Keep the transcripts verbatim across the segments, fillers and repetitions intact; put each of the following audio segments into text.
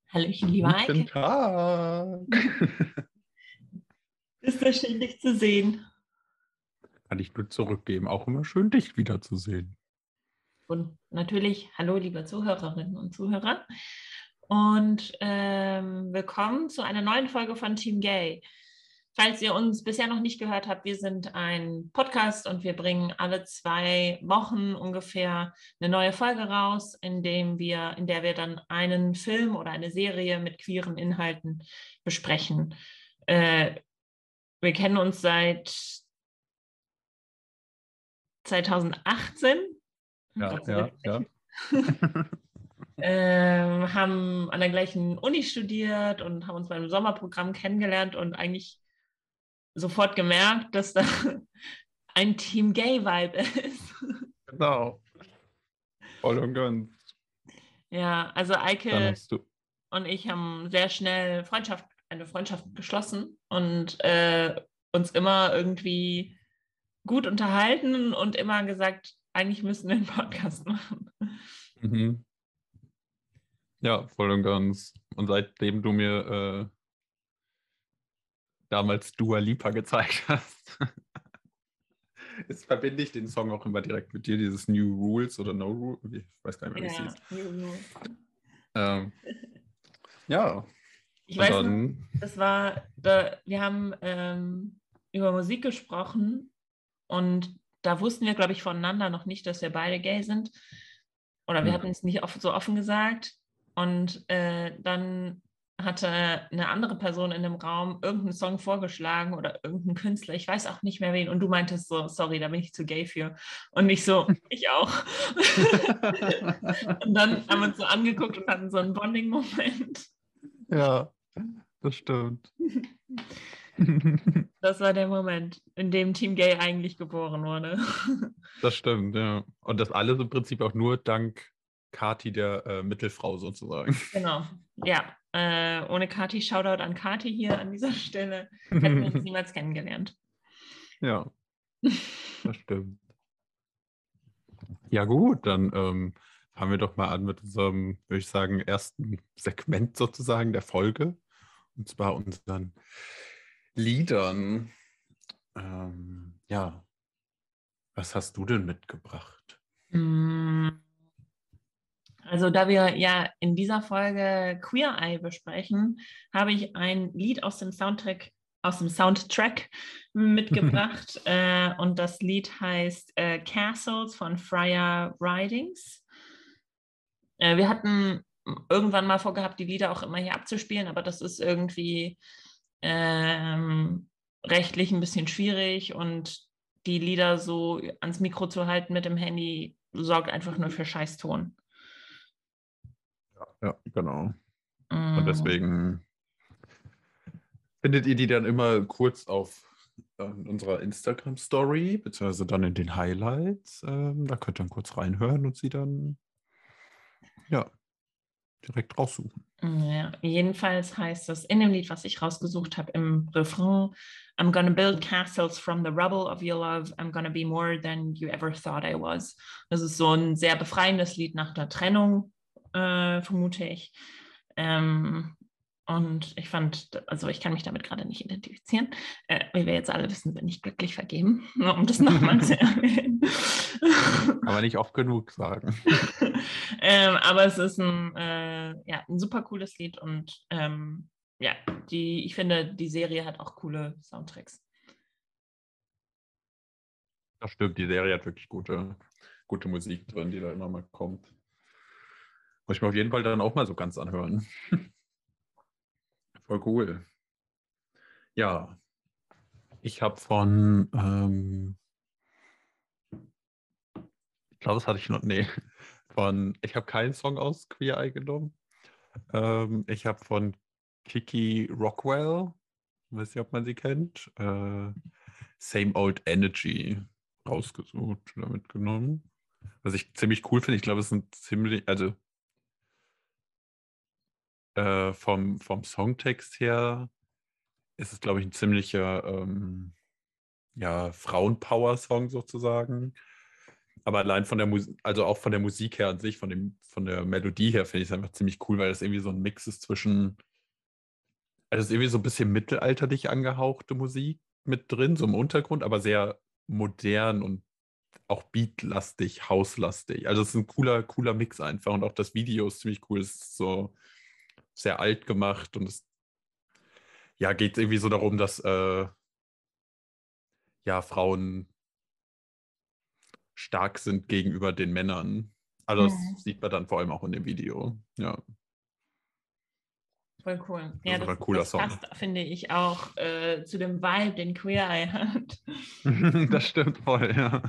Hallöchen, lieber Guten Eike. Tag. Ist das schön, dich zu sehen. Kann ich nur zurückgeben. Auch immer schön, dich wiederzusehen. Und natürlich, hallo, liebe Zuhörerinnen und Zuhörer. Und ähm, willkommen zu einer neuen Folge von Team Gay. Falls ihr uns bisher noch nicht gehört habt, wir sind ein Podcast und wir bringen alle zwei Wochen ungefähr eine neue Folge raus, in dem wir, in der wir dann einen Film oder eine Serie mit queeren Inhalten besprechen. Äh, wir kennen uns seit zwanzig achtzehn. Ja, ja, ja. ähm, haben an der gleichen Uni studiert und haben uns beim Sommerprogramm kennengelernt und eigentlich sofort gemerkt, dass da ein Team Gay-Vibe ist. Genau. Voll und ganz. Ja, also Dann Eike hast du. und ich haben sehr schnell Freundschaft, eine Freundschaft geschlossen und äh, uns immer irgendwie gut unterhalten und immer gesagt, eigentlich müssen wir einen Podcast machen. Mhm. Ja, voll und ganz. Und seitdem du mir äh, damals Dua Lipa gezeigt hast, jetzt verbinde ich den Song auch immer direkt mit dir, dieses New Rules oder No Rules. Ich weiß gar nicht mehr, wie es Ja, hieß. Juhu. Ähm, ja, Ich und weiß noch, dann. das war, da, wir haben ähm, über Musik gesprochen und da wussten wir, glaube ich, voneinander noch nicht, dass wir beide gay sind. Oder wir Hm. hatten es nicht offen, so offen gesagt. Und äh, dann hatte eine andere Person in dem Raum irgendeinen Song vorgeschlagen oder irgendeinen Künstler, ich weiß auch nicht mehr wen. Und du meintest so, sorry, da bin ich zu gay für. Und ich so, ich auch. Und dann haben wir uns so angeguckt und hatten so einen Bonding-Moment. Ja, das stimmt. Das war der Moment, in dem Team Gay eigentlich geboren wurde. Das stimmt, ja. Und das alles im Prinzip auch nur dank Kati, der äh, Mittelfrau sozusagen. Genau, ja. Äh, ohne Kati, Shoutout an Kati hier an dieser Stelle, hätten wir uns niemals kennengelernt. Ja, das stimmt. Ja gut, dann ähm, fangen wir doch mal an mit unserem, würde ich sagen, ersten Segment sozusagen der Folge. Und zwar unseren Liedern. Ähm, ja, was hast du denn mitgebracht? Also da wir ja in dieser Folge Queer Eye besprechen, habe ich ein Lied aus dem Soundtrack, aus dem Soundtrack mitgebracht. äh, und das Lied heißt äh, Castles von Freya Ridings. Äh, wir hatten irgendwann mal vorgehabt, die Lieder auch immer hier abzuspielen, aber das ist irgendwie ähm, rechtlich ein bisschen schwierig und die Lieder so ans Mikro zu halten mit dem Handy sorgt einfach nur für Scheißton. Ja, ja, genau. Und Mm, deswegen findet ihr die dann immer kurz auf äh, unserer Instagram-Story, beziehungsweise dann in den Highlights. Ähm, da könnt ihr dann kurz reinhören und sie dann ja, direkt raussuchen. ja, jedenfalls heißt es in dem Lied, was ich rausgesucht habe, im Refrain, I'm gonna build castles from the rubble of your love. I'm gonna be more than you ever thought I was. Das ist so ein sehr befreiendes Lied nach der Trennung, äh, vermute ich. Ähm, und ich fand, also ich kann mich damit gerade nicht identifizieren. Äh, wie wir jetzt alle wissen, bin ich glücklich vergeben, nur um das nochmal zu erwähnen. Kann man nicht oft genug sagen. ähm, aber es ist ein, äh, ja, ein super cooles Lied und ähm, ja, die, ich finde, die Serie hat auch coole Soundtracks. Das stimmt, die Serie hat wirklich gute, gute Musik drin, die da immer mal kommt. Muss ich mir auf jeden Fall dann auch mal so ganz anhören. Voll cool. Ja, ich habe von, ähm, ich glaube, das hatte ich noch, nee, von, ich habe keinen Song aus Queer Eye genommen. Ähm, ich habe von Kiki Rockwell, weiß nicht, ob man sie kennt, äh, Same Old Energy rausgesucht oder mitgenommen. Was ich ziemlich cool finde, ich glaube, es sind ziemlich, also äh, vom, vom Songtext her ist es, glaube ich, ein ziemlicher ähm, ja, Frauenpower-Song sozusagen. Aber allein von der Musik, also auch von der Musik her an sich, von dem, von der Melodie her, finde ich es einfach ziemlich cool, weil das irgendwie so ein Mix ist zwischen, also es ist irgendwie so ein bisschen mittelalterlich angehauchte Musik mit drin, so im Untergrund, aber sehr modern und auch beatlastig, hauslastig. Also es ist ein cooler, cooler Mix einfach. Und auch das Video ist ziemlich cool. Es ist so sehr alt gemacht und es ja, geht irgendwie so darum, dass äh, ja, Frauen stark sind gegenüber den Männern. Also das Mhm. sieht man dann vor allem auch in dem Video. Ja, Voll cool. das Ja, ist aber das, ein cooler das Song. passt, finde ich, auch äh, zu dem Vibe, den Queer Eye hat. Das stimmt voll, ja.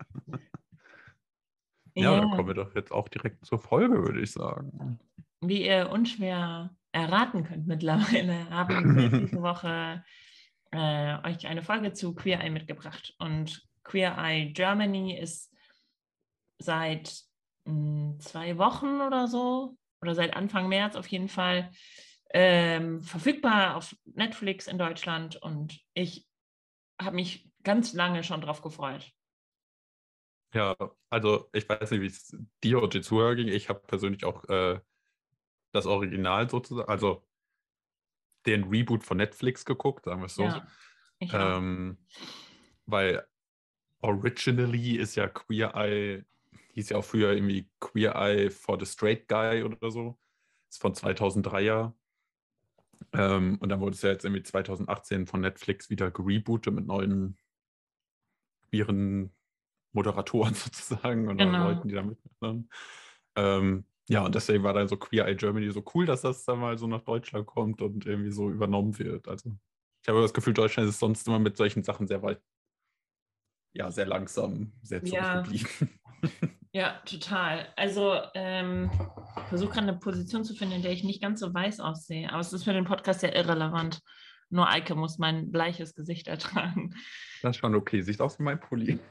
Ja, dann kommen Ja, wir doch jetzt auch direkt zur Folge, würde ich sagen. wie ihr unschwer erraten könnt mittlerweile, haben wir diese Woche äh, euch eine Folge zu Queer Eye mitgebracht. Und Queer Eye Germany ist seit mh, zwei Wochen oder so, oder seit Anfang März auf jeden Fall, ähm, verfügbar auf Netflix in Deutschland. Und ich habe mich ganz lange schon drauf gefreut. Ja, also ich weiß nicht, wie es dir und den Zuhörern ging. Ich habe persönlich auch äh, das Original sozusagen, also den Reboot von Netflix geguckt, sagen wir es so. Ja, ich auch. Ähm, weil originally ist ja Queer Eye, hieß ja auch früher irgendwie Queer Eye for the Straight Guy oder so. Ist von zweitausenddreier. Ähm, und dann wurde es ja jetzt irgendwie zweitausendachtzehn von Netflix wieder gerebootet mit neuen queeren Moderatoren sozusagen oder Genau. Leuten, die da mitmachen. Ähm, ja, und deswegen war dann so Queer Eye Germany so cool, dass das dann mal so nach Deutschland kommt und irgendwie so übernommen wird. Also ich habe das Gefühl, Deutschland ist sonst immer mit solchen Sachen sehr weit, ja, sehr langsam, sehr Ja, zurückgeblieben. ja, total. Also, ähm, ich versuche gerade eine Position zu finden, in der ich nicht ganz so weiß aussehe. Aber es ist für den Podcast ja irrelevant. Nur Eike muss mein bleiches Gesicht ertragen. Das ist schon okay. Sieht aus wie mein Pulli.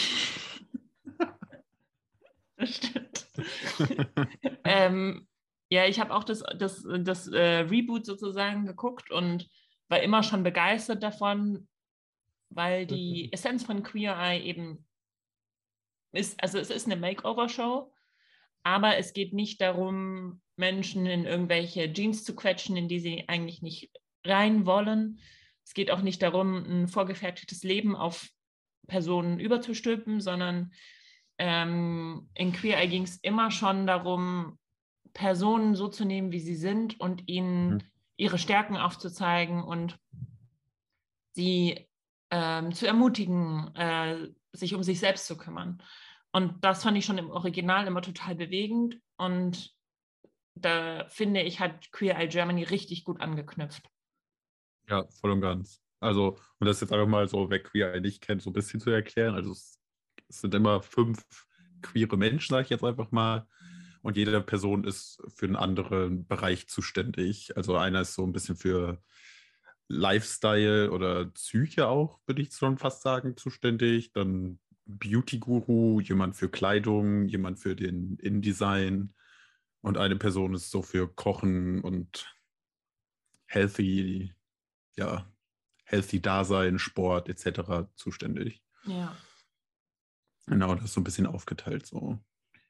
Das stimmt. ähm, ja, ich habe auch das, das, das äh, Reboot sozusagen geguckt und war immer schon begeistert davon, weil die Essenz von Queer Eye eben ist, also es ist eine Makeover-Show, aber es geht nicht darum, Menschen in irgendwelche Jeans zu quetschen, in die sie eigentlich nicht rein wollen. Es geht auch nicht darum, ein vorgefertigtes Leben auf Personen überzustülpen, sondern ähm, in Queer Eye ging es immer schon darum, Personen so zu nehmen, wie sie sind und ihnen ihre Stärken aufzuzeigen und sie ähm, zu ermutigen, äh, sich um sich selbst zu kümmern. Und das fand ich schon im Original immer total bewegend. Und da finde ich, hat Queer Eye Germany richtig gut angeknüpft. Ja, voll und ganz. Also, und das jetzt einfach mal so, wer Queer Eye nicht kennt, so ein bisschen zu erklären. Also, es, es sind immer fünf queere Menschen, sage ich jetzt einfach mal. Und jede Person ist für einen anderen Bereich zuständig. Also, einer ist so ein bisschen für Lifestyle oder Psyche auch, würde ich schon fast sagen, zuständig. Dann Beauty-Guru, jemand für Kleidung, jemand für den InDesign. Und eine Person ist so für Kochen und Healthy, ja, Healthy Dasein, Sport et cetera zuständig. Ja. Genau, das ist so ein bisschen aufgeteilt so.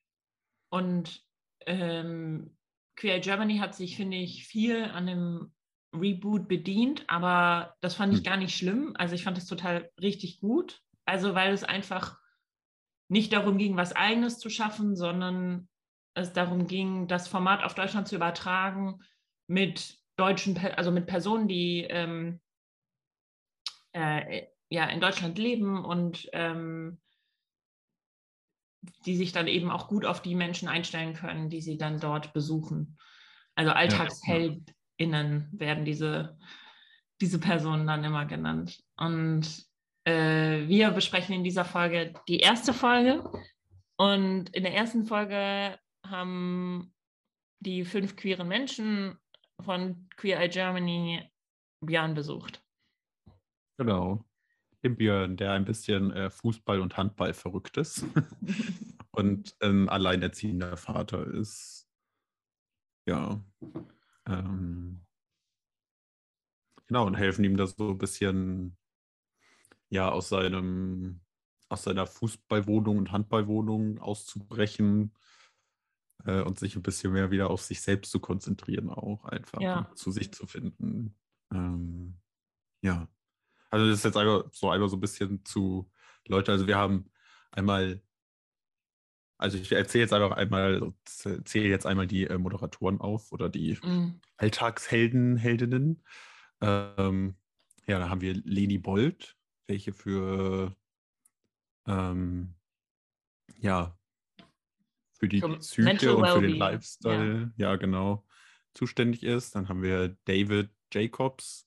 Und ähm, Queer Eye Germany hat sich, finde ich, viel an dem Reboot bedient, aber das fand ich Hm. gar nicht schlimm. Also ich fand es total richtig gut. Also weil es einfach nicht darum ging, was Eigenes zu schaffen, sondern es darum ging, das Format auf Deutschland zu übertragen mit deutschen, also mit Personen, die ähm, äh, ja in Deutschland leben und ähm, die sich dann eben auch gut auf die Menschen einstellen können, die sie dann dort besuchen. Also Ja, ja. AlltagsheldInnen werden diese, diese Personen dann immer genannt. Und äh, wir besprechen in dieser Folge die erste Folge. Und in der ersten Folge haben die fünf queeren Menschen von Queer Eye Germany Björn besucht. Genau. Den Björn, der ein bisschen äh, Fußball und Handball verrückt ist und ein alleinerziehender Vater ist. Ja. Ähm, genau, und helfen ihm da so ein bisschen ja aus seinem aus seiner Fußballwohnung und Handballwohnung auszubrechen äh, und sich ein bisschen mehr wieder auf sich selbst zu konzentrieren, auch einfach Ja. und zu sich zu finden. Ähm, ja. Also das ist jetzt einfach so, einfach so ein bisschen zu Leute. Also wir haben einmal, also ich erzähle jetzt einfach einmal, zähle jetzt einmal die äh, Moderatoren auf oder die Mm. Alltagshelden, Heldinnen. Ähm, ja, da haben wir Leni Bold, welche für ähm, ja, für die Für Psyche Mental und für den Wellbeing, ja. Lifestyle, ja genau, zuständig ist. Dann haben wir David Jacobs,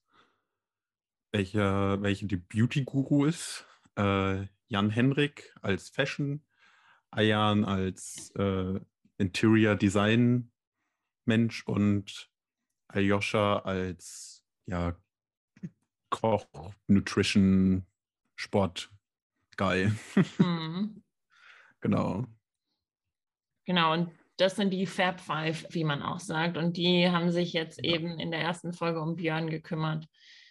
welcher, welcher die Beauty-Guru ist. Äh, Jan Henrik als Fashion, Ayan als äh, Interior Design Mensch und Aljoscha als ja, Koch, Nutrition, Sport, Guy. Mhm. Genau. Genau, und das sind die Fab Five, wie man auch sagt. Und die haben sich jetzt Ja. eben in der ersten Folge um Björn gekümmert.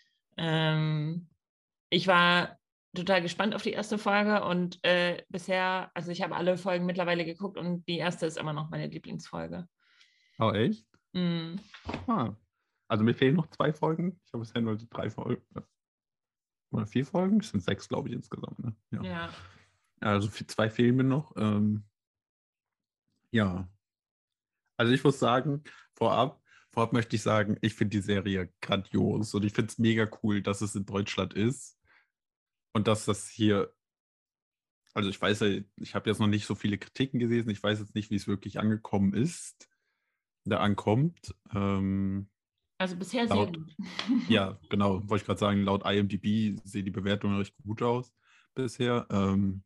Ähm, ich war total gespannt auf die erste Folge und äh, bisher, also ich habe alle Folgen mittlerweile geguckt und die erste ist immer noch meine Lieblingsfolge. Oh, echt? Mm. Ah. Also mir fehlen noch zwei Folgen. Ich habe bisher nur die drei Folgen. Oder vier Folgen? Es sind sechs, glaube ich, insgesamt. Ne? Ja. Ja. Also für zwei fehlen mir noch. Ähm, ja. Also ich muss sagen, vorab, vorab möchte ich sagen, ich finde die Serie grandios und ich finde es mega cool, dass es in Deutschland ist und dass das hier, also ich weiß ja, ich habe jetzt noch nicht so viele Kritiken gelesen, ich weiß jetzt nicht, wie es wirklich angekommen ist, da ankommt. Ähm, Also bisher sehr laut, gut. ja, genau, wollte ich gerade sagen, laut IMDb sehen die Bewertungen recht gut aus bisher. Ähm,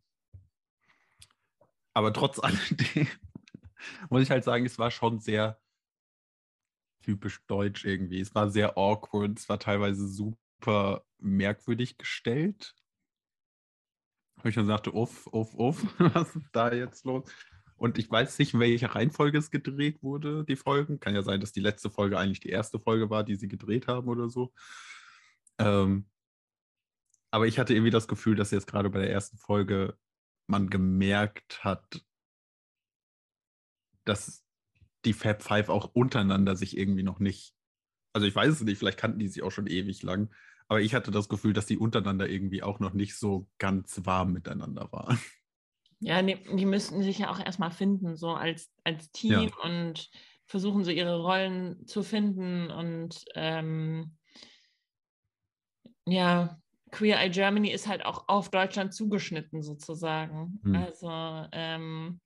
aber trotz alledem muss ich halt sagen, es war schon sehr typisch deutsch irgendwie. Es war sehr awkward, es war teilweise super merkwürdig gestellt. Wo ich dann sagte, uff, uff, uff, was ist da jetzt los? Und ich weiß nicht, in welcher Reihenfolge es gedreht wurde, die Folgen. Kann ja sein, dass die letzte Folge eigentlich die erste Folge war, die sie gedreht haben oder so. Ähm, aber ich hatte irgendwie das Gefühl, dass jetzt gerade bei der ersten Folge man gemerkt hat, dass die Fab Five auch untereinander sich irgendwie noch nicht, also ich weiß es nicht, vielleicht kannten die sich auch schon ewig lang, aber ich hatte das Gefühl, dass die untereinander irgendwie auch noch nicht so ganz warm miteinander waren. Ja, die, die müssten sich ja auch erstmal finden, so als, als Ja, Team und versuchen so ihre Rollen zu finden und ähm, ja, Queer Eye Germany ist halt auch auf Deutschland zugeschnitten sozusagen. hm. Also ähm,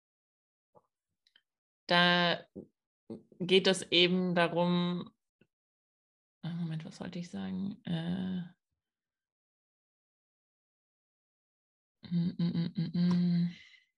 da geht es eben darum, ah, Moment, was sollte ich sagen? Äh, mm, mm, mm, mm.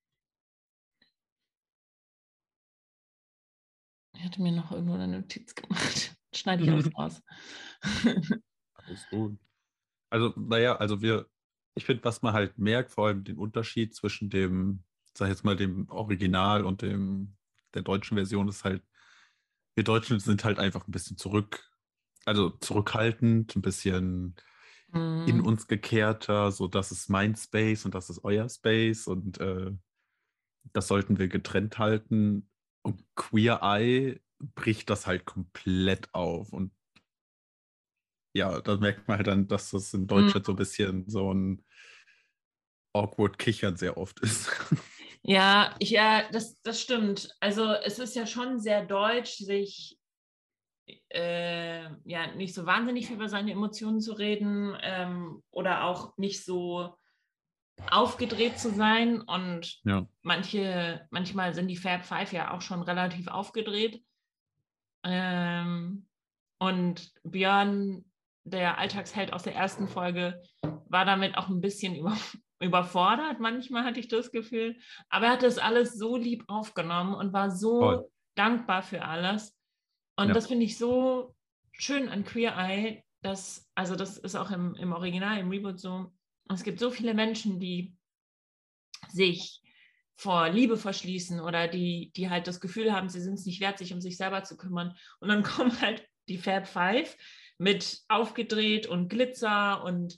Ich hatte mir noch irgendwo eine Notiz gemacht. Schneide ich alles raus. Alles gut. Also, naja, also wir, ich finde, was man halt merkt, vor allem den Unterschied zwischen dem, sag ich jetzt mal, dem Original und dem der deutschen Version ist halt, wir Deutschen sind halt einfach ein bisschen zurück, also zurückhaltend, ein bisschen in Mm. uns gekehrter, so das ist mein Space und das ist euer Space und äh, das sollten wir getrennt halten. Und Queer Eye bricht das halt komplett auf. Und ja, da merkt man halt dann, dass das in Mm. Deutschland so ein bisschen so ein awkward Kichern sehr oft ist. Ja, ich, ja, das, das stimmt. Also es ist ja schon sehr deutsch, sich äh, ja nicht so wahnsinnig viel über seine Emotionen zu reden ähm, oder auch nicht so aufgedreht zu sein. Und Ja, manche, manchmal sind die Fab Five ja auch schon relativ aufgedreht. Ähm, und Björn, der Alltagsheld aus der ersten Folge, war damit auch ein bisschen über, überfordert. Manchmal hatte ich das Gefühl. Aber er hat das alles so lieb aufgenommen und war voll. so dankbar für alles. Und Ja. das finde ich so schön an Queer Eye, dass, also das ist auch im, im Original, im Reboot so, es gibt so viele Menschen, die sich vor Liebe verschließen oder die, die halt das Gefühl haben, sie sind es nicht wert, sich um sich selber zu kümmern. Und dann kommen halt die Fab Five mit aufgedreht und Glitzer und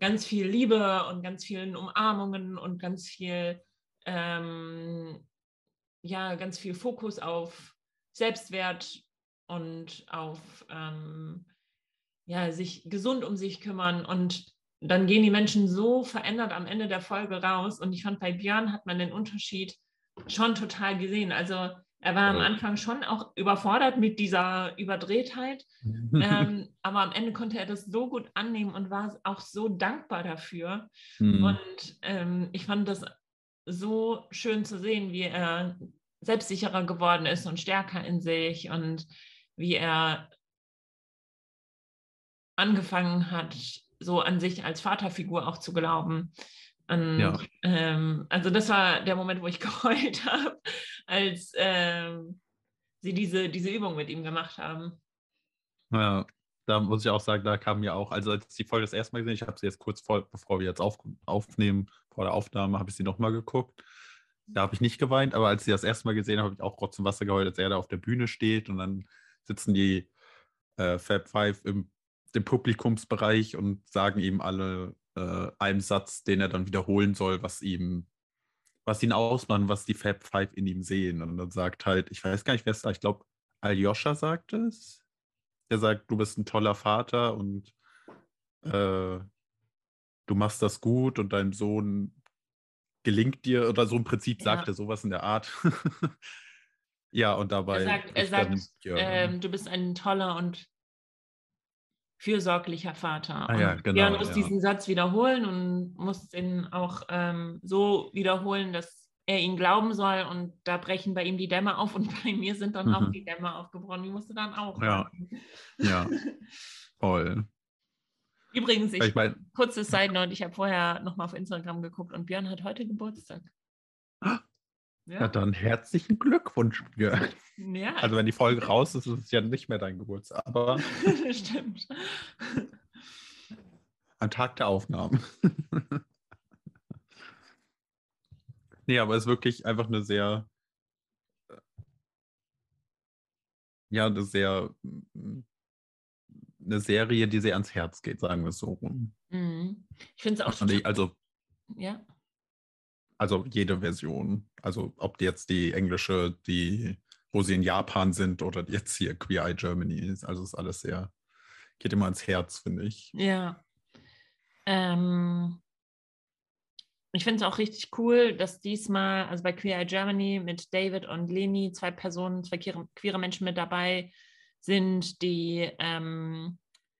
ganz viel Liebe und ganz vielen Umarmungen und ganz viel, ähm, ja, ganz viel Fokus auf Selbstwert und auf ähm, ja, sich gesund um sich kümmern. Und dann gehen die Menschen so verändert am Ende der Folge raus. Und ich fand, bei Björn hat man den Unterschied schon total gesehen. Also er war am Anfang schon auch überfordert mit dieser Überdrehtheit. ähm, aber am Ende konnte er das so gut annehmen und war auch so dankbar dafür. Mhm. Und ähm, ich fand das so schön zu sehen, wie er selbstsicherer geworden ist und stärker in sich und wie er angefangen hat, so an sich als Vaterfigur auch zu glauben. Und, Ja. ähm, also das war der Moment, wo ich geheult habe, als ähm, sie diese, diese Übung mit ihm gemacht haben. Ja, da muss ich auch sagen, da kam mir auch, also als ich die Folge das erste Mal gesehen, ich habe sie jetzt kurz vor, bevor wir jetzt auf, aufnehmen, vor der Aufnahme, habe ich sie nochmal geguckt. Da habe ich nicht geweint, aber als ich sie das erste Mal gesehen habe, habe ich auch Rotz und Wasser geheult, als er da auf der Bühne steht und dann sitzen die äh, Fab Five im dem Publikumsbereich und sagen ihm alle äh, einen Satz, den er dann wiederholen soll, was ihm, was ihn ausmacht, was die Fab Five in ihm sehen. Und dann sagt halt, ich weiß gar nicht, wer es da, ich glaube, Aljoscha sagt es. Der sagt, du bist ein toller Vater und äh, du machst das gut und deinem Sohn gelingt dir, oder so im Prinzip sagt Ja. er sowas in der Art. Ja, und dabei Er sagt, er bricht sagt dann Björn. ähm, du bist ein toller und fürsorglicher Vater. Ah ja, Und Björn genau, muss ja. diesen Satz wiederholen und muss ihn auch ähm, so wiederholen, dass er ihn glauben soll. Und da brechen bei ihm die Dämme auf und bei mir sind dann auch Mhm. die Dämme aufgebrochen. Ich musste dann auch Ja, weinen. ja, voll. Übrigens, Ich ich meine, kurze Side Note, ich habe vorher nochmal auf Instagram geguckt und Björn hat heute Geburtstag. ja, Ja, dann herzlichen Glückwunsch, Björn. ja. Also wenn die Folge raus ist, ist es ja nicht mehr dein Geburtstag, aber Stimmt. am Tag der Aufnahmen. Nee, aber es ist wirklich einfach eine sehr, ja, eine sehr, eine Serie, die sehr ans Herz geht, sagen wir es so rum. Mhm. Ich finde es auch Und total. die, also, Ja. also jede Version. Also ob die jetzt die englische, die, wo sie in Japan sind oder jetzt hier Queer Eye Germany ist. Also ist alles sehr, geht immer ans Herz, finde ich. Ja. Ähm, ich finde es auch richtig cool, dass diesmal, also bei Queer Eye Germany mit David und Leni, zwei Personen, zwei queere, queere Menschen mit dabei sind, die, ähm,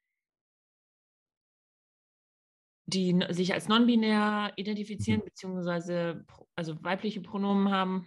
die sich als non-binär identifizieren, Mhm. beziehungsweise also weibliche Pronomen haben.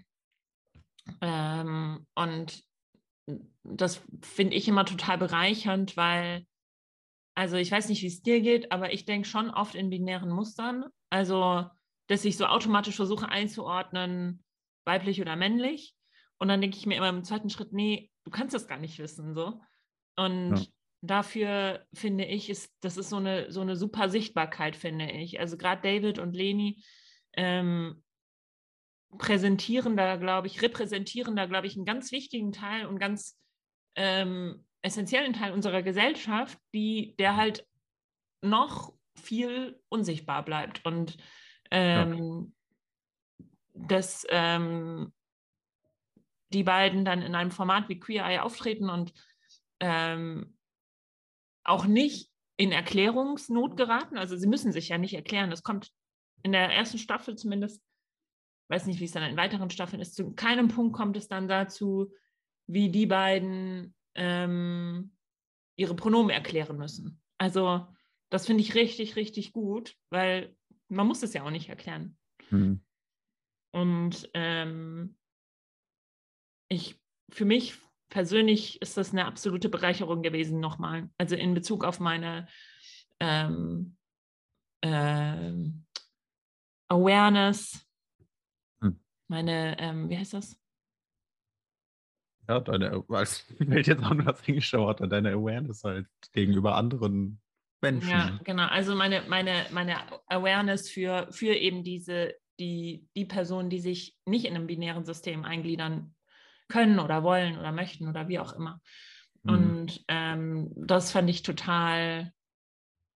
Ähm, und das finde ich immer total bereichernd, weil, also ich weiß nicht, wie es dir geht, aber ich denke schon oft in binären Mustern. Also, dass ich so automatisch versuche einzuordnen, weiblich oder männlich. Und dann denke ich mir immer im zweiten Schritt, nee, du kannst das gar nicht wissen, so. Ja. Und dafür finde ich, ist, das ist so eine, so eine super Sichtbarkeit, finde ich. Also gerade David und Leni ähm, präsentieren da, glaube ich, repräsentieren da, glaube ich, einen ganz wichtigen Teil und ganz ähm, essentiellen Teil unserer Gesellschaft, die, der halt noch viel unsichtbar bleibt. Und Ja. ähm, dass ähm, die beiden dann in einem Format wie Queer Eye auftreten und ähm, auch nicht in Erklärungsnot geraten. Also sie müssen sich ja nicht erklären. Das kommt in der ersten Staffel zumindest, weiß nicht, wie es dann in weiteren Staffeln ist, zu keinem Punkt kommt es dann dazu, wie die beiden ähm, ihre Pronomen erklären müssen. Also das finde ich richtig, richtig gut, weil man muss es ja auch nicht erklären. Mhm. Und ähm, ich, für mich persönlich ist das eine absolute Bereicherung gewesen nochmal. Also in Bezug auf meine ähm, ähm, Awareness, Mhm. meine, ähm, wie heißt das? Ja, deine, als fällt jetzt auch nur das englische Wort an, deine Awareness halt gegenüber anderen Menschen. Ja, genau. Also meine, meine, meine Awareness für, für eben diese, die, die Personen, die sich nicht in einem binären System eingliedern können oder wollen oder möchten oder wie auch immer. Mhm. Und ähm, das fand ich total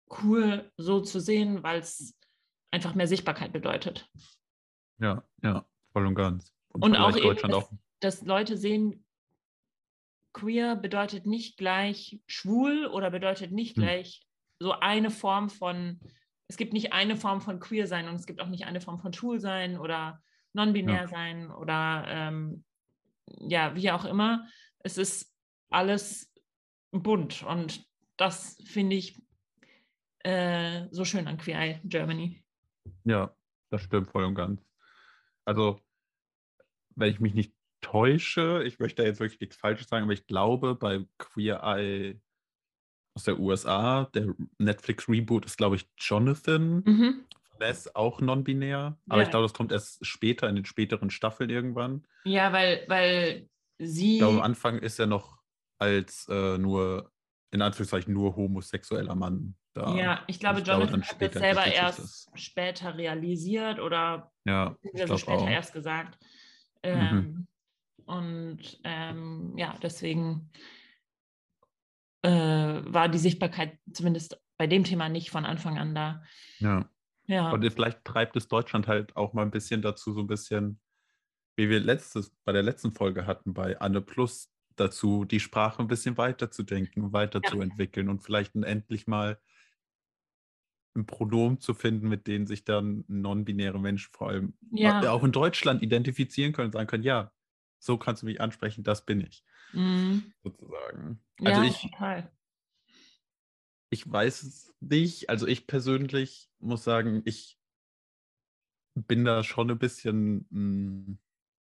cool so zu sehen, weil es einfach mehr Sichtbarkeit bedeutet. Ja, ja, voll und ganz. Und, Und auch vielleicht eben, Deutschland dass, auch. dass Leute sehen, queer bedeutet nicht gleich schwul oder bedeutet nicht Hm. gleich so eine Form von, es gibt nicht eine Form von queer sein und es gibt auch nicht eine Form von schwul sein oder non-binär Ja. sein oder ähm, ja, wie auch immer. Es ist alles bunt und das finde ich äh, so schön an Queer Eye Germany. Ja, das stimmt voll und ganz. Also, wenn ich mich nicht täusche, ich möchte da jetzt wirklich nichts Falsches sagen, aber ich glaube, bei Queer Eye aus der U S A, der Netflix-Reboot ist, glaube ich, Jonathan. Mhm. Der ist auch non-binär, aber ich Ja. glaube, das kommt erst später, in den späteren Staffeln irgendwann. Ja, weil, weil Ich glaube, am sie, Anfang ist er noch als äh, nur, in Anführungszeichen, nur homosexueller Mann da. ja, ich Und glaube, ich glaube, Jonathan dann hat das später selber entwickelt sich erst das. später realisiert oder Ja, ich beziehungsweise glaube später auch. erst gesagt. Mhm. Ähm, und ähm, ja, deswegen äh, war die Sichtbarkeit zumindest bei dem Thema nicht von Anfang an da. Ja. Ja, Und vielleicht treibt es Deutschland halt auch mal ein bisschen dazu, so ein bisschen, wie wir letztes, bei der letzten Folge hatten, bei Anne Plus, dazu, die Sprache ein bisschen weiterzudenken, ja, weiterzuentwickeln und vielleicht endlich mal ein Pronomen zu finden, mit denen sich dann non-binäre Menschen vor allem äh, ja, auch in Deutschland identifizieren können und sagen können, ja, so kannst du mich ansprechen, das bin ich, mm, sozusagen. Also ja, ich, total. ich weiß es nicht. Also ich persönlich muss sagen, ich bin da schon ein bisschen mh,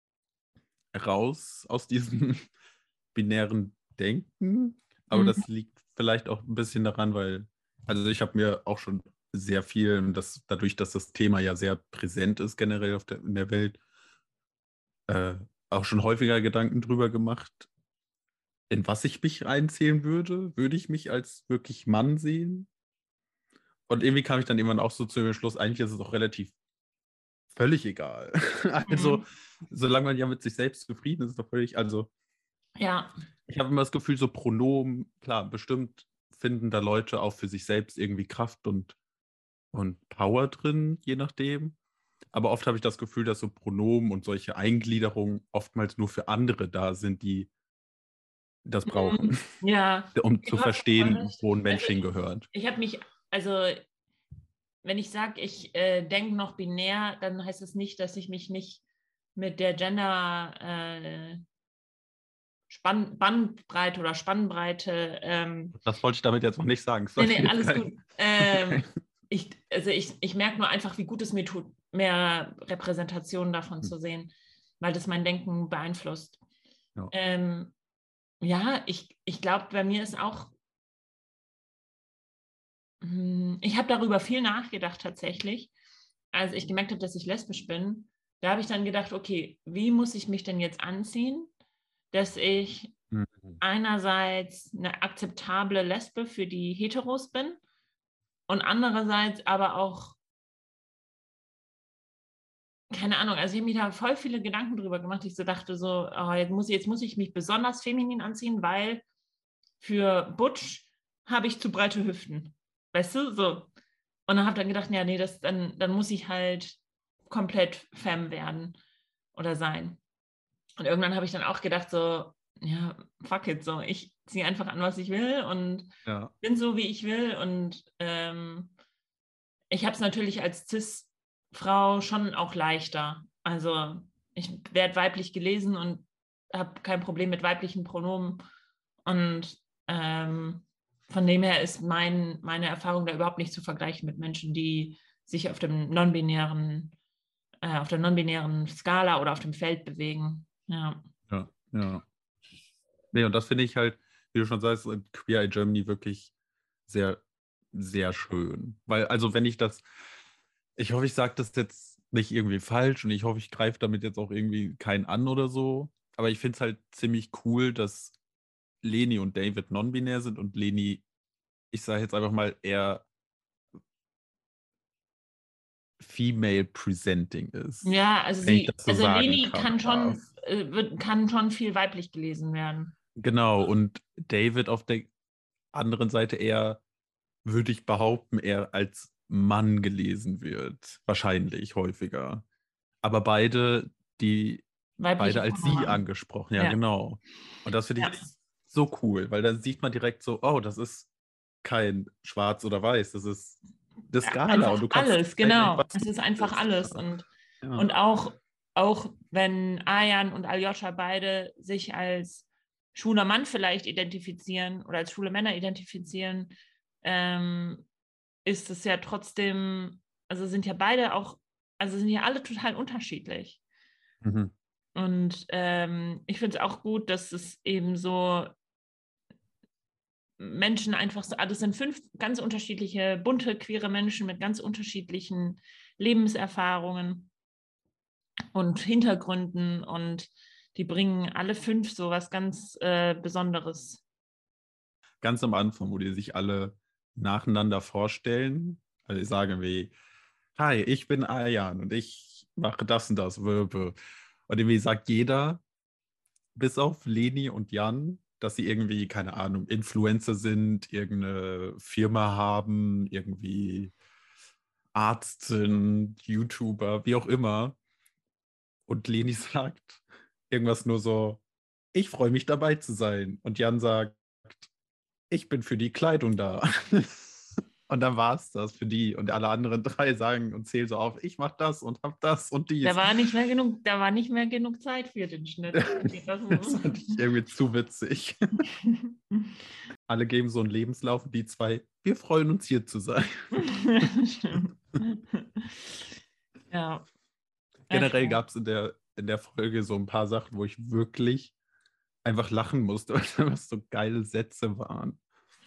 raus aus diesem binären Denken, aber Mm, das liegt vielleicht auch ein bisschen daran, weil, also ich habe mir auch schon sehr viel, und das, dadurch, dass das Thema ja sehr präsent ist generell auf der, in der Welt, äh, auch schon häufiger Gedanken drüber gemacht, in was ich mich reinzählen würde. Würde ich mich als wirklich Mann sehen? Und irgendwie kam ich dann irgendwann auch so zu dem Schluss, eigentlich ist es auch relativ völlig egal. Also, mm, solange man ja mit sich selbst zufrieden ist, ist doch völlig, also ja, ich habe immer das Gefühl, so Pronomen, klar, bestimmt finden da Leute auch für sich selbst irgendwie Kraft und, und Power drin, je nachdem. Aber oft habe ich das Gefühl, dass so Pronomen und solche Eingliederungen oftmals nur für andere da sind, die das mm, brauchen, ja, um du zu hast voll verstehen, recht. wo ein Also Mensch hingehört. ich habe mich, also wenn ich sage, ich äh, denke noch binär, dann heißt es nicht, dass ich mich nicht mit der Gender äh, Spann Bandbreite oder Spannbreite. Ähm, Das wollte ich damit jetzt noch nicht sagen. Es nee, sollte nee, jetzt alles kein. gut. Ähm, ich, also ich, ich merke nur einfach, wie gut es mir tut, mehr Repräsentationen davon Hm, zu sehen, weil das mein Denken beeinflusst. ja. Ähm, ja, ich, ich glaube, bei mir ist auch, hm, ich habe darüber viel nachgedacht tatsächlich, als ich gemerkt habe, dass ich lesbisch bin. Da habe ich dann gedacht, okay, wie muss ich mich denn jetzt anziehen, dass ich Mhm. einerseits eine akzeptable Lesbe für die Heteros bin und andererseits aber auch, keine Ahnung, also ich habe mir da voll viele Gedanken drüber gemacht. Ich so dachte so, oh, jetzt muss, jetzt muss ich mich besonders feminin anziehen, weil für Butch habe ich zu breite Hüften. Weißt du, so. Und dann habe ich dann gedacht, ja, nee, das, dann, dann muss ich halt komplett femme werden oder sein. Und irgendwann habe ich dann auch gedacht, so, ja, fuck it, so, ich ziehe einfach an, was ich will und Ja, bin so, wie ich will. Und ähm, ich habe es natürlich als Cis-Frau schon auch leichter. Also ich werde weiblich gelesen und habe kein Problem mit weiblichen Pronomen. Und ähm, von dem her ist mein, meine Erfahrung da überhaupt nicht zu vergleichen mit Menschen, die sich auf dem non-binären, äh, auf der non-binären Skala oder auf dem Feld bewegen. Ja. ja, ja. Nee, und das finde ich halt, wie du schon sagst, in Queer Eye Germany wirklich sehr, sehr schön. Weil, also wenn ich das, ich hoffe, ich sage das jetzt nicht irgendwie falsch und ich hoffe, ich greife damit jetzt auch irgendwie keinen an oder so. Aber ich finde es halt ziemlich cool, dass Leni und David non-binär sind und Leni, ich sage jetzt einfach mal, eher female presenting ist. Ja, also Wenn ich sie, das so also sagen Leni kann, kann darf. schon, äh, wird, kann schon viel weiblich gelesen werden. Genau, und David auf der anderen Seite eher würde ich behaupten, eher als Mann gelesen wird. Wahrscheinlich häufiger. Aber beide, die beide Weibliche als sie Pronomen. angesprochen, ja, Ja. genau. Und das finde ich Ja. so cool, weil dann sieht man direkt so, oh, das ist kein Schwarz oder Weiß, das ist eine Ja, Skala und einfach du kannst alles, einlegen, genau. was Es du ist einfach willst. alles. Und, Ja. und auch, auch wenn Arjan und Aljoscha beide sich als schwuler Mann vielleicht identifizieren oder als schwule Männer identifizieren, ähm, ist es ja trotzdem, also sind ja beide auch, also sind ja alle total unterschiedlich. Mhm. Und ähm, ich finde es auch gut, dass es eben so Menschen einfach so, ah, das sind fünf ganz unterschiedliche, bunte, queere Menschen mit ganz unterschiedlichen Lebenserfahrungen und Hintergründen und die bringen alle fünf so was ganz äh, Besonderes. Ganz am Anfang, wo die sich alle nacheinander vorstellen, also ich sage wie, hi, ich bin Arjan und ich mache das und das, Wirbe. Und irgendwie sagt jeder, bis auf Leni und Jan, dass sie irgendwie, keine Ahnung, Influencer sind, irgendeine Firma haben, irgendwie Arzt sind, YouTuber, wie auch immer. Und Leni sagt irgendwas nur so, ich freue mich dabei zu sein. Und Jan sagt, ich bin für die Kleidung da. Und dann war es das für die. Und alle anderen drei sagen und zählen so auf, ich mach das und hab das und Da dies. war nicht mehr genug, da war nicht mehr genug Zeit für den Schnitt. Das fand ich irgendwie zu witzig. Alle geben so einen Lebenslauf und die zwei, wir freuen uns hier zu sein. Stimmt. Ja. Ach Generell ja. gab es in der, in der Folge so ein paar Sachen, wo ich wirklich einfach lachen musste, weil es einfach so geile Sätze waren.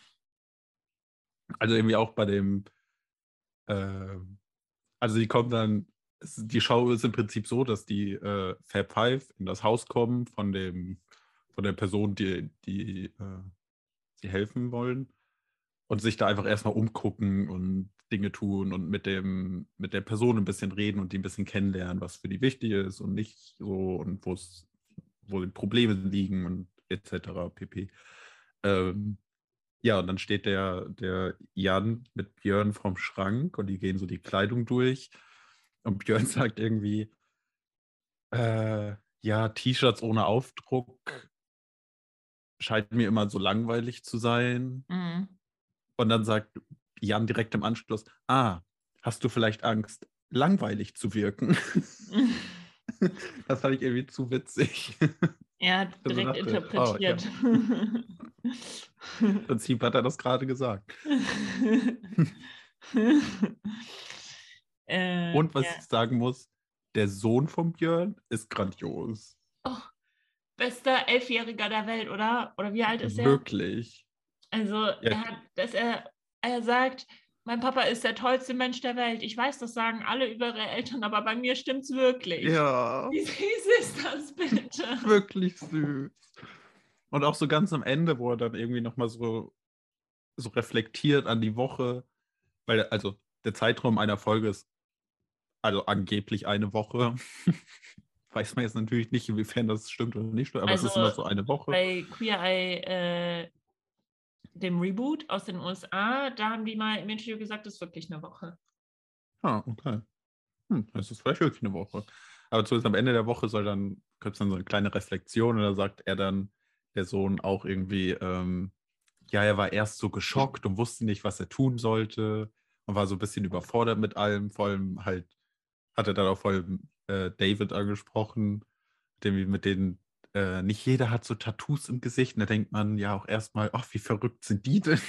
Also irgendwie auch bei dem, äh, also die kommen dann, es, die Show ist im Prinzip so, dass die äh, Fab Five in das Haus kommen von dem, von der Person, die, die äh, sie helfen wollen und sich da einfach erstmal umgucken und Dinge tun und mit dem, mit der Person ein bisschen reden und die ein bisschen kennenlernen, was für die wichtig ist und nicht so und wo es, wo die Probleme liegen und et cetera pp. Ähm, ja, und dann steht der, der Jan mit Björn vorm Schrank und die gehen so die Kleidung durch. Und Björn sagt irgendwie, äh, ja, T-Shirts ohne Aufdruck scheint mir immer so langweilig zu sein. Mhm. Und dann sagt Jan direkt im Anschluss, ah, hast du vielleicht Angst, langweilig zu wirken? Das fand ich irgendwie zu witzig. Er Ich hat so direkt dachte, oh ja, interpretiert. im Prinzip hat er das gerade gesagt. äh, Und was ja. ich sagen muss, der Sohn von Björn ist grandios. Oh, bester Elfjähriger der Welt, oder? Oder wie alt ist er? Wirklich. Also, Ja, er hat, dass er, er sagt, mein Papa ist der tollste Mensch der Welt. Ich weiß, das sagen alle über ihre Eltern, aber bei mir stimmt's wirklich. ja, Wie süß ist das bitte? wirklich süß. Und auch so ganz am Ende, wo er dann irgendwie nochmal so, so reflektiert an die Woche, weil also der Zeitraum einer Folge ist also angeblich eine Woche. Weiß man jetzt natürlich nicht, inwiefern das stimmt oder nicht stimmt, aber es Also ist immer so eine Woche. bei Queer Eye, äh, dem Reboot aus den U S A, da haben die mal im Interview gesagt, das ist wirklich eine Woche. Ah, okay. Hm, das ist vielleicht wirklich eine Woche. Aber zumindest am Ende der Woche soll dann, gibt es dann so eine kleine Reflexion und da sagt er dann, der Sohn auch irgendwie, ähm, ja, er war erst so geschockt und wusste nicht, was er tun sollte und war so ein bisschen überfordert mit allem. Vor allem halt hat er dann auch voll äh, David angesprochen, dem, mit denen äh, nicht jeder hat so Tattoos im Gesicht. Und da denkt man ja auch erstmal, ach, wie verrückt sind die denn?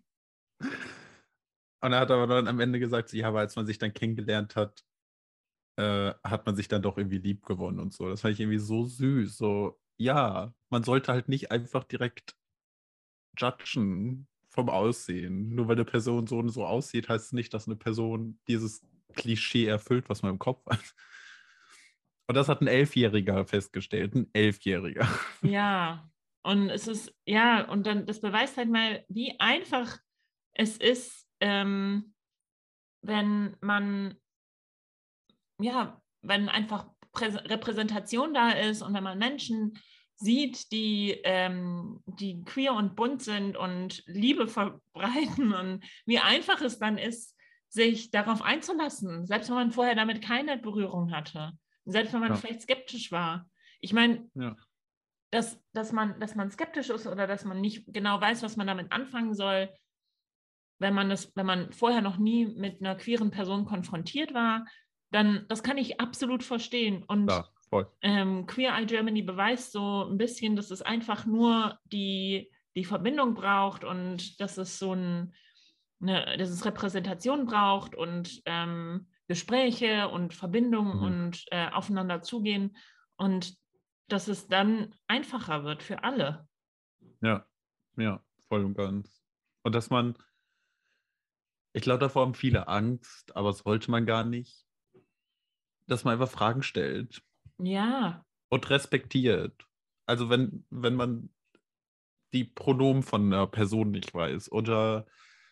Und er hat aber dann am Ende gesagt, so, ja, aber als man sich dann kennengelernt hat, äh, hat man sich dann doch irgendwie lieb gewonnen und so. Das fand ich irgendwie so süß. So, ja, man sollte halt nicht einfach direkt judgen vom Aussehen. Nur weil eine Person so und so aussieht, heißt es nicht, dass eine Person dieses Klischee erfüllt, was man im Kopf hat. Und das hat ein Elfjähriger festgestellt. Ein Elfjähriger. Ja, und es ist, ja, und dann, das beweist halt mal, wie einfach es ist, ähm, wenn man, ja, wenn einfach Prä Repräsentation da ist und wenn man Menschen sieht, die, ähm, die queer und bunt sind und Liebe verbreiten und wie einfach es dann ist, sich darauf einzulassen, selbst wenn man vorher damit keine Berührung hatte, selbst wenn man Ja. vielleicht skeptisch war. Ich meine, Ja. dass, dass, man, dass man skeptisch ist oder dass man nicht genau weiß, was man damit anfangen soll, wenn man das, wenn man vorher noch nie mit einer queeren Person konfrontiert war, dann das kann ich absolut verstehen. Und Klar, voll. ähm, Queer Eye Germany beweist so ein bisschen, dass es einfach nur die, die Verbindung braucht und dass es so ein, eine, dass es Repräsentation braucht und ähm, Gespräche und Verbindung Mhm. und äh, aufeinander zugehen und dass es dann einfacher wird für alle. Ja, ja, voll und ganz. Und dass man, ich glaube, davor haben viele Angst, aber sollte man gar nicht, dass man einfach Fragen stellt Ja, und respektiert. Also wenn, wenn man die Pronomen von einer Person nicht weiß oder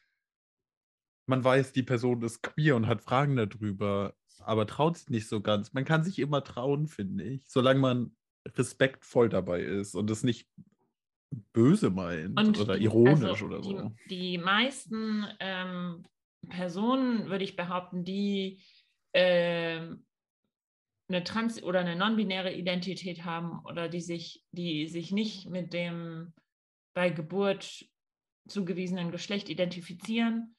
man weiß, die Person ist queer und hat Fragen darüber, aber traut sich nicht so ganz. Man kann sich immer trauen, finde ich, solange man respektvoll dabei ist und es nicht böse meint und oder die, also ironisch oder die, so. die meisten ähm, Personen, würde ich behaupten, die ähm, eine trans- oder eine non-binäre Identität haben oder die sich, die sich nicht mit dem bei Geburt zugewiesenen Geschlecht identifizieren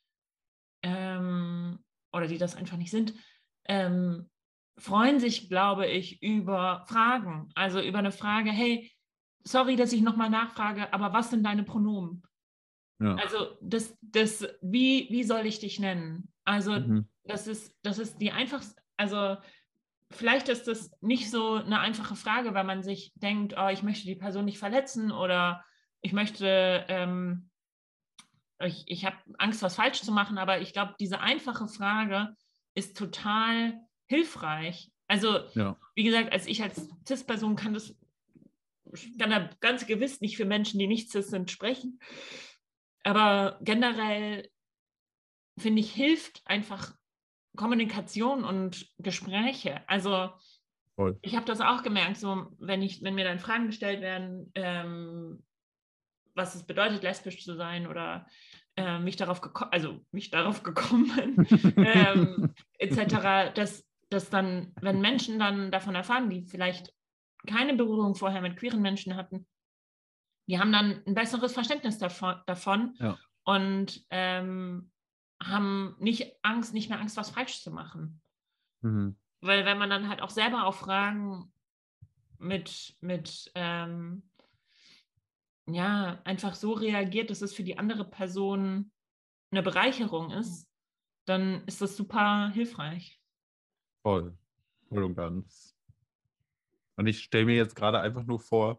ähm, oder die das einfach nicht sind, ähm, freuen sich, glaube ich, über Fragen. Also über eine Frage, hey, sorry, dass ich nochmal nachfrage, aber was sind deine Pronomen? Ja. Also das, das, wie, wie soll ich dich nennen? Also Mhm. das ist, das ist die einfachste, also vielleicht ist das nicht so eine einfache Frage, weil man sich denkt, oh, ich möchte die Person nicht verletzen oder ich möchte, ähm, ich, ich habe Angst, was falsch zu machen, aber ich glaube, diese einfache Frage ist total hilfreich. Also, Ja. wie gesagt, als ich als Cis-Person kann das kann da ganz gewiss nicht für Menschen, die nicht cis sind, sprechen. Aber generell, finde ich, hilft einfach Kommunikation und Gespräche. Also Voll. ich habe das auch gemerkt, so wenn ich, wenn mir dann Fragen gestellt werden, ähm, was es bedeutet, lesbisch zu sein oder äh, mich darauf gekommen, also mich darauf gekommen, ähm, et cetera, dass, dass dann, wenn Menschen dann davon erfahren, die vielleicht keine Berührung vorher mit queeren Menschen hatten, die haben dann ein besseres Verständnis davon, davon Ja. und ähm, haben nicht Angst, nicht mehr Angst, was falsch zu machen. Mhm. Weil wenn man dann halt auch selber auf Fragen mit, mit ähm, ja, einfach so reagiert, dass es für die andere Person eine Bereicherung ist, dann ist das super hilfreich. Voll. Voll und ganz. Und ich stelle mir jetzt gerade einfach nur vor,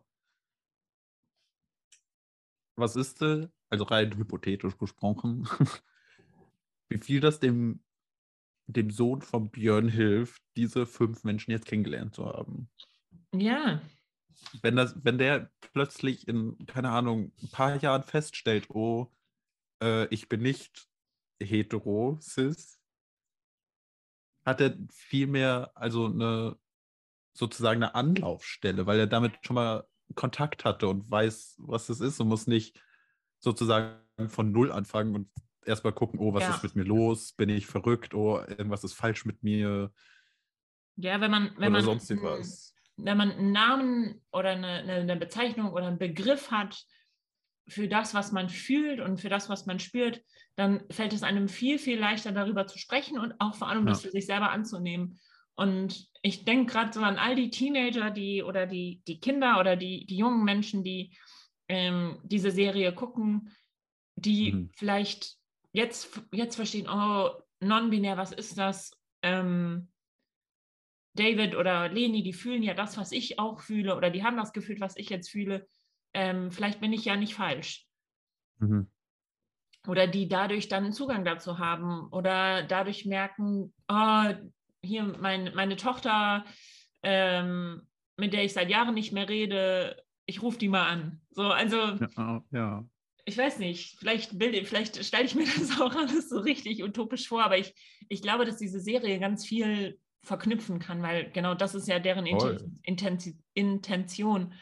was ist denn, also rein hypothetisch gesprochen, wie viel das dem, dem Sohn von Björn hilft, diese fünf Menschen jetzt kennengelernt zu haben. Ja, Wenn das, wenn der plötzlich in, keine Ahnung, ein paar Jahren feststellt, oh, äh, ich bin nicht hetero, cis, hat er viel mehr, also eine sozusagen eine Anlaufstelle, weil er damit schon mal Kontakt hatte und weiß, was das ist und muss nicht sozusagen von Null anfangen und erstmal gucken, oh, was ja. ist mit mir los? Bin ich verrückt? Oh, irgendwas ist falsch mit mir Ja, wenn man, wenn oder man, sonst was. wenn man einen Namen oder eine, eine Bezeichnung oder einen Begriff hat für das, was man fühlt und für das, was man spürt, dann fällt es einem viel, viel leichter, darüber zu sprechen und auch vor allem das Ja. für sich selber anzunehmen. Und ich denke gerade so an all die Teenager, die oder die, die Kinder oder die, die jungen Menschen, die ähm, diese Serie gucken, die Mhm. vielleicht jetzt, jetzt verstehen, oh, non-binär, was ist das? Ähm, David oder Leni, die fühlen ja das, was ich auch fühle, oder die haben das gefühlt, was ich jetzt fühle. Ähm, vielleicht bin ich ja nicht falsch. Mhm. Oder die dadurch dann einen Zugang dazu haben oder dadurch merken, oh, hier mein, meine Tochter, ähm, mit der ich seit Jahren nicht mehr rede, ich rufe die mal an. So, also Ja, ja. ich weiß nicht, vielleicht, bilde, vielleicht stelle ich mir das auch alles so richtig utopisch vor, aber ich, ich glaube, dass diese Serie ganz viel verknüpfen kann, weil genau das ist ja deren Voll. Intention, Intention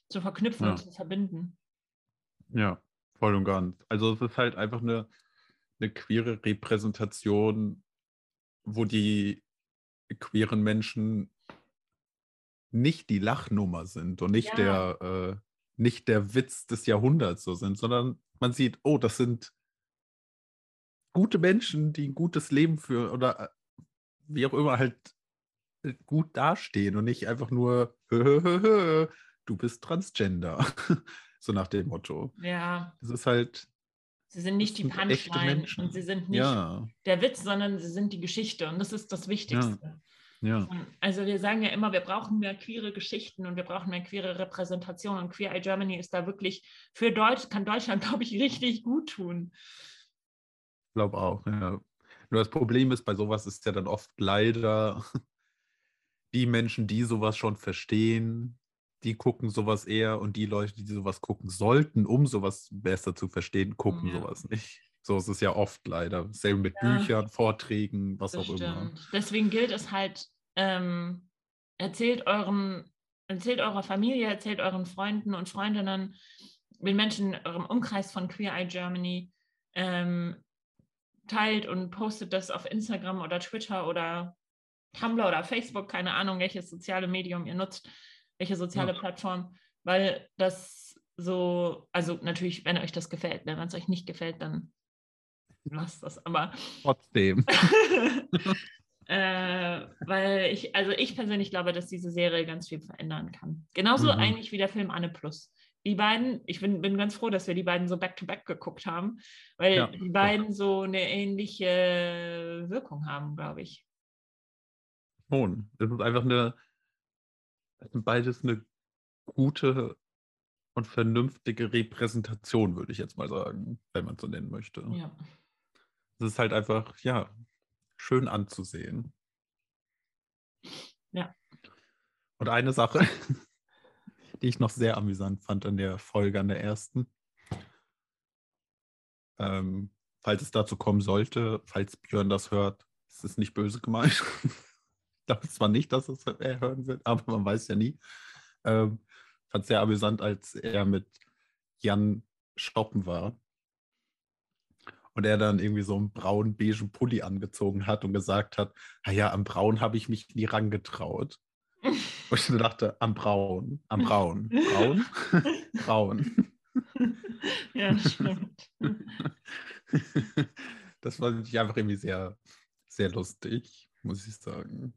zu verknüpfen Ja. und zu verbinden. Ja, voll und ganz. Also es ist halt einfach eine, eine queere Repräsentation, wo die queeren Menschen nicht die Lachnummer sind und nicht Ja, der, äh, nicht der Witz des Jahrhunderts so sind, sondern man sieht, oh, das sind gute Menschen, die ein gutes Leben führen oder äh, wie auch immer halt äh, gut dastehen und nicht einfach nur, hö, hö, hö, hö, du bist Transgender. So nach dem Motto. ja. Es ist halt, Sie sind das nicht die sind echte Punchline und sie Menschen. sind nicht Ja, der Witz, sondern sie sind die Geschichte und das ist das ja, Wichtigste. ja. Und also wir sagen ja immer, wir brauchen mehr queere Geschichten und wir brauchen mehr queere Repräsentation und Queer Eye Germany ist da wirklich für Deutsch, kann Deutschland, glaube ich, richtig gut tun. Ich glaube auch, ja. Nur das Problem ist, bei sowas ist ja dann oft leider die Menschen, die sowas schon verstehen, die gucken sowas eher und die Leute, die sowas gucken sollten, um sowas besser zu verstehen, gucken Ja, sowas nicht. So ist es ja oft leider. Selben mit ja, Büchern, Vorträgen, was das auch immer. stimmt. Deswegen gilt es halt, ähm, erzählt euren, erzählt eurer Familie, erzählt euren Freunden und Freundinnen, den Menschen in eurem Umkreis von Queer Eye Germany, ähm, teilt und postet das auf Instagram oder Twitter oder Tumblr oder Facebook, keine Ahnung, welches soziale Medium ihr nutzt, welche soziale Ja, Plattform, weil das so, also natürlich, wenn euch das gefällt, ne? Wenn es euch nicht gefällt, dann lasst das, aber trotzdem. äh, weil ich, also ich persönlich glaube, dass diese Serie ganz viel verändern kann. Genauso Mhm. eigentlich wie der Film Anne Plus. Die beiden, ich bin, bin ganz froh, dass wir die beiden so back-to-back geguckt haben, weil Ja, die beiden so eine ähnliche Wirkung haben, glaube ich. schon. Es ist einfach eine, es sind beides eine gute und vernünftige Repräsentation, würde ich jetzt mal sagen, wenn man es so nennen möchte. Ja. Es ist halt einfach, ja, schön anzusehen. Ja. Und eine Sache, die ich noch sehr amüsant fand an der Folge, an der ersten, ähm, falls es dazu kommen sollte, falls Björn das hört, ist es nicht böse gemeint. Ich glaube zwar nicht, dass es er hören wird, aber man weiß ja nie. Ähm, fand es sehr amüsant, als er mit Jan shoppen war und er dann irgendwie so einen braunen, beigen Pulli angezogen hat und gesagt hat, naja, am Braun habe ich mich nie rangetraut. Und ich dachte, am Braun, am Braun, Braun, Braun. Ja, stimmt. Das fand ich einfach irgendwie sehr, sehr lustig, muss ich sagen.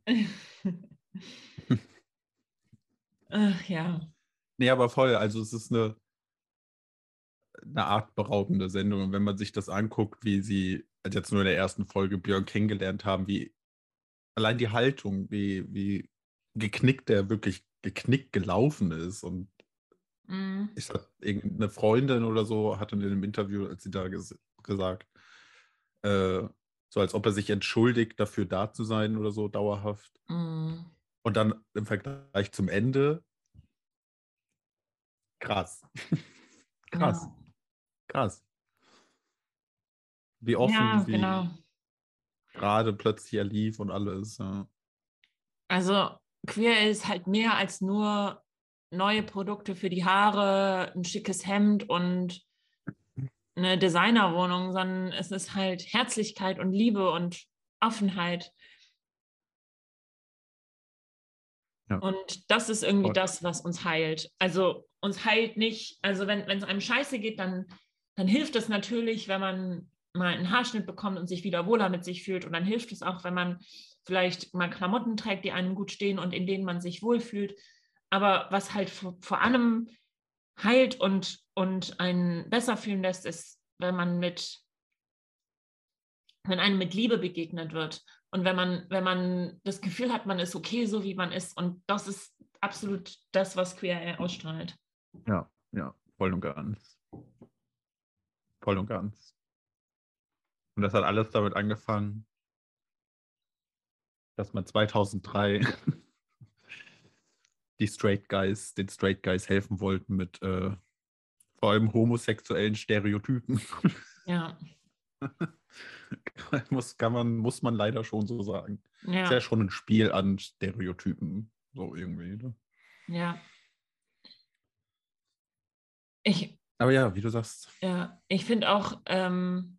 Ach ja. Nee, aber voll, also es ist eine, eine atemberaubende Sendung. Und wenn man sich das anguckt, wie sie also jetzt nur in der ersten Folge Björn kennengelernt haben, wie allein die Haltung, wie, wie geknickt der wirklich geknickt gelaufen ist. Und Mm, ich hatte irgendeine Freundin oder so, hatte in einem Interview, als sie da ges gesagt, äh, so als ob er sich entschuldigt, dafür da zu sein oder so, dauerhaft. mm, Und dann im Vergleich zum Ende, krass. Krass, ja. krass. Wie Ja, offen, genau. wie gerade plötzlich er lief und alles. Ja. Also queer ist halt mehr als nur neue Produkte für die Haare, ein schickes Hemd und eine Designerwohnung, sondern es ist halt Herzlichkeit und Liebe und Offenheit. Ja, Und das ist irgendwie voll. das, was uns heilt. Also uns heilt nicht, also wenn es einem scheiße geht, dann, dann hilft es natürlich, wenn man mal einen Haarschnitt bekommt und sich wieder wohler mit sich fühlt. Und dann hilft es auch, wenn man vielleicht mal Klamotten trägt, die einem gut stehen und in denen man sich wohlfühlt. Aber was halt vor, vor allem heilt und, und einen besser fühlen lässt, ist, wenn man mit, wenn einem mit Liebe begegnet wird. Und wenn man, wenn man das Gefühl hat, man ist okay, so wie man ist. Und das ist absolut das, was Queer ausstrahlt. Ja, ja, voll und ganz. Voll und ganz. Und das hat alles damit angefangen, dass man zweitausenddrei die Straight Guys, den Straight Guys helfen wollten mit äh, vor allem homosexuellen Stereotypen. Ja, muss, kann man, muss man leider schon so sagen. Ist ja ja, schon ein Spiel an Stereotypen, so irgendwie. Ne? ja. Ich, Aber ja, wie du sagst. ja, ich finde auch, ähm,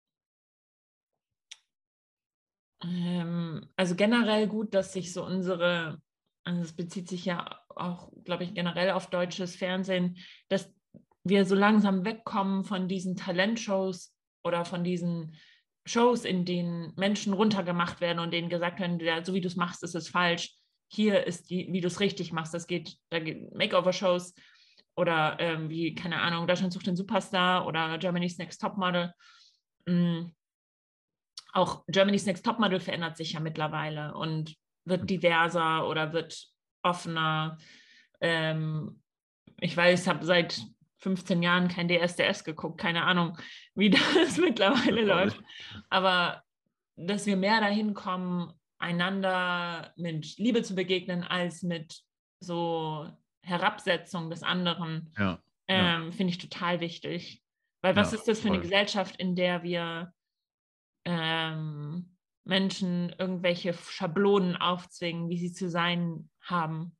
ähm, also generell gut, dass sich so unsere, also es bezieht sich ja auch, glaube ich, generell auf deutsches Fernsehen, dass wir so langsam wegkommen von diesen Talentshows oder von diesen Shows, in denen Menschen runtergemacht werden und denen gesagt werden, ja, so wie du es machst, ist es falsch. Hier ist die, wie du es richtig machst. Das geht, da geht Makeover-Shows oder ähm, wie, keine Ahnung, Deutschland sucht den Superstar oder Germany's Next Topmodel. Mm, auch Germany's Next Topmodel verändert sich ja mittlerweile und wird diverser oder wird offener. Ähm, ich weiß, ich habe seit fünfzehn Jahren kein D S D S geguckt, keine Ahnung, wie das mittlerweile läuft. Aber dass wir mehr dahin kommen, einander mit Liebe zu begegnen, als mit so Herabsetzung des anderen, Ja, ja, ähm, finde ich total wichtig. Weil was ja, ist das für eine voll. Gesellschaft, in der wir ähm, Menschen irgendwelche Schablonen aufzwingen, wie sie zu sein haben?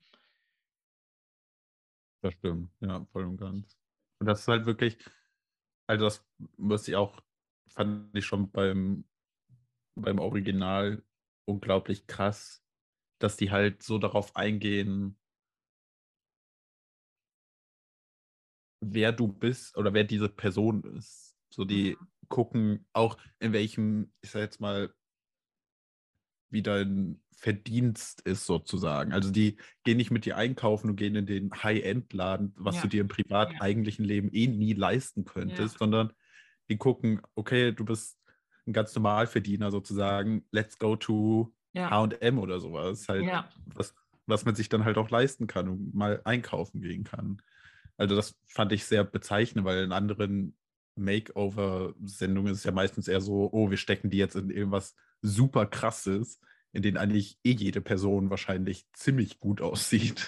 Das stimmt, ja, voll und ganz. Und das ist halt wirklich, also das muss ich auch, fand ich schon beim, beim Original unglaublich krass, dass die halt so darauf eingehen, wer du bist oder wer diese Person ist. So, die gucken auch, in welchem, ich sag jetzt mal, wie dein Verdienst ist sozusagen. Also die gehen nicht mit dir einkaufen und gehen in den High-End-Laden, was du Ja, dir im privat ja, eigentlichen Leben eh nie leisten ja, könntest, sondern die gucken, okay, du bist ein ganz Normalverdiener sozusagen, let's go to ja, H und M oder sowas. Halt, ja, was, was man sich dann halt auch leisten kann und mal einkaufen gehen kann. Also das fand ich sehr bezeichnend, weil in anderen Makeover-Sendungen ist es ja meistens eher so, oh, wir stecken die jetzt in irgendwas super krasses, in denen eigentlich eh jede Person wahrscheinlich ziemlich gut aussieht.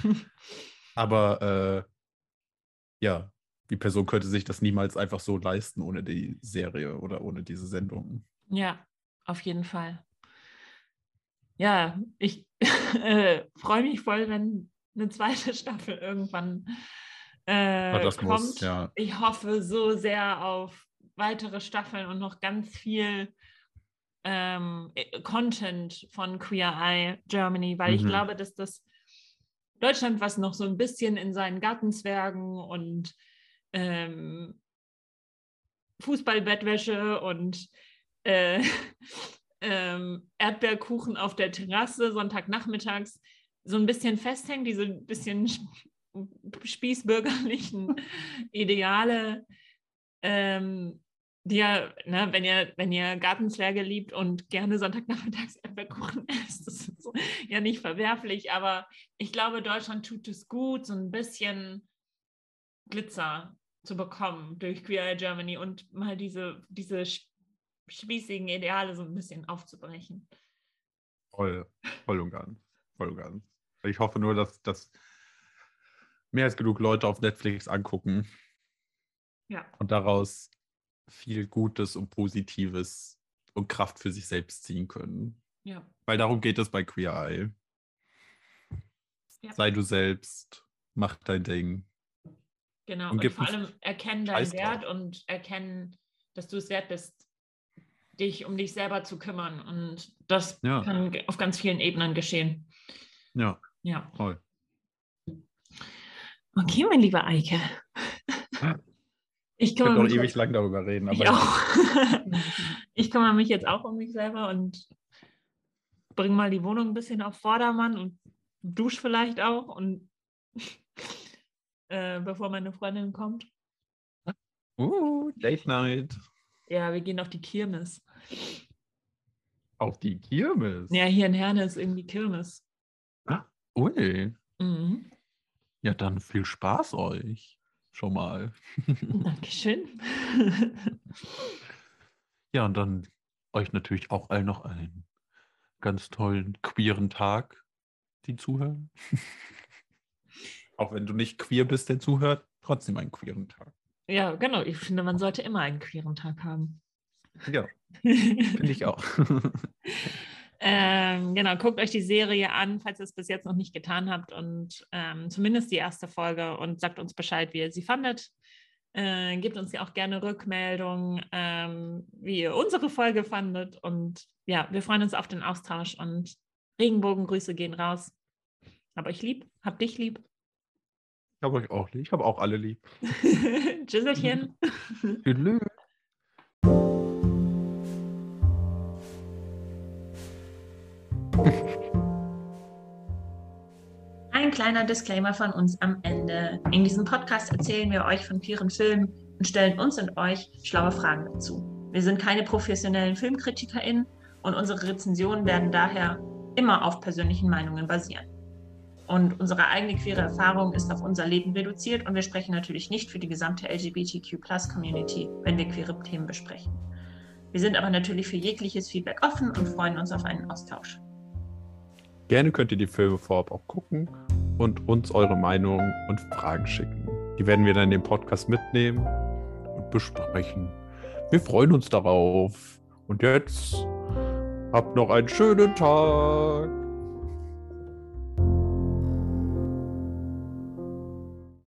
Aber äh, ja, die Person könnte sich das niemals einfach so leisten ohne die Serie oder ohne diese Sendung. ja, auf jeden Fall. Ja, ich äh, freue mich voll, wenn eine zweite Staffel irgendwann Aber äh, das muss, kommt. ja. Ich hoffe so sehr auf weitere Staffeln und noch ganz viel ähm, Content von Queer Eye Germany, weil ich Mhm. glaube, dass das Deutschland, was noch so ein bisschen in seinen Gartenzwergen und ähm, Fußballbettwäsche und äh, ähm, Erdbeerkuchen auf der Terrasse Sonntagnachmittags so ein bisschen festhängt, diese bisschen spießbürgerlichen Ideale, ähm, die ja, ne, wenn ihr, wenn ihr Gartenzwerge liebt und gerne Sonntagnachmittags Erdbeerkuchen esst, das ist so, ja nicht verwerflich, aber ich glaube, Deutschland tut es gut, so ein bisschen Glitzer zu bekommen durch Queer Eye Germany und mal diese, diese spießigen Ideale so ein bisschen aufzubrechen. Voll, voll und ganz. Voll und ganz. Ich hoffe nur, dass, dass mehr als genug Leute auf Netflix angucken Ja, und daraus viel Gutes und Positives und Kraft für sich selbst ziehen können. ja, Weil darum geht es bei Queer Eye. ja, Sei du selbst, mach dein Ding genau. und Und gib vor einen allem erkennen deinen Scheiß drauf. Wert und erkennen, dass du es wert bist, dich um dich selber zu kümmern. Und das Ja, kann auf ganz vielen Ebenen geschehen. ja, Ja. voll. Okay, mein lieber Eike. Ich Ich kümmere könnte auch mich ewig jetzt. lang darüber reden, aber Ich ja. auch. Ich kümmere mich jetzt auch um mich selber und bring mal die Wohnung ein bisschen auf Vordermann und dusch vielleicht auch und äh, bevor meine Freundin kommt. Uh, Date Night. Ja, wir gehen auf die Kirmes. Auf die Ja, Kirmes. hier in Herne ist irgendwie Kirmes. Ah, ui. Mhm. Ja, dann viel Spaß euch. Schon mal. Dankeschön. Ja, und dann euch natürlich auch allen noch einen ganz tollen queeren Tag, die zuhören. Auch wenn du nicht queer bist, der zuhört, trotzdem einen queeren Tag. Ja, genau. Ich finde, man sollte immer einen queeren Tag haben. Ja, finde ich auch. Ähm, genau, guckt euch die Serie an, falls ihr es bis jetzt noch nicht getan habt und ähm, zumindest die erste Folge und sagt uns Bescheid, wie ihr sie fandet. Äh, gebt uns ja auch gerne Rückmeldungen, ähm, wie ihr unsere Folge fandet und ja, wir freuen uns auf den Austausch und Regenbogengrüße gehen raus. Hab euch lieb, hab dich lieb. Ich habe euch auch lieb. Ich habe auch alle lieb. Tschüsselchen. Tschüss. Ein kleiner Disclaimer von uns am Ende. In diesem Podcast erzählen wir euch von queeren Filmen und stellen uns und euch schlaue Fragen dazu. Wir sind keine professionellen FilmkritikerInnen und unsere Rezensionen werden daher immer auf persönlichen Meinungen basieren. Und unsere eigene queere Erfahrung ist auf unser Leben reduziert und wir sprechen natürlich nicht für die gesamte L G B T Q Plus Community, wenn wir queere Themen besprechen. Wir sind aber natürlich für jegliches Feedback offen und freuen uns auf einen Austausch. Gerne könnt ihr die Filme vorab auch gucken und uns eure Meinung und Fragen schicken. Die werden wir dann in den Podcast mitnehmen und besprechen. Wir freuen uns darauf. Und jetzt habt noch einen schönen Tag.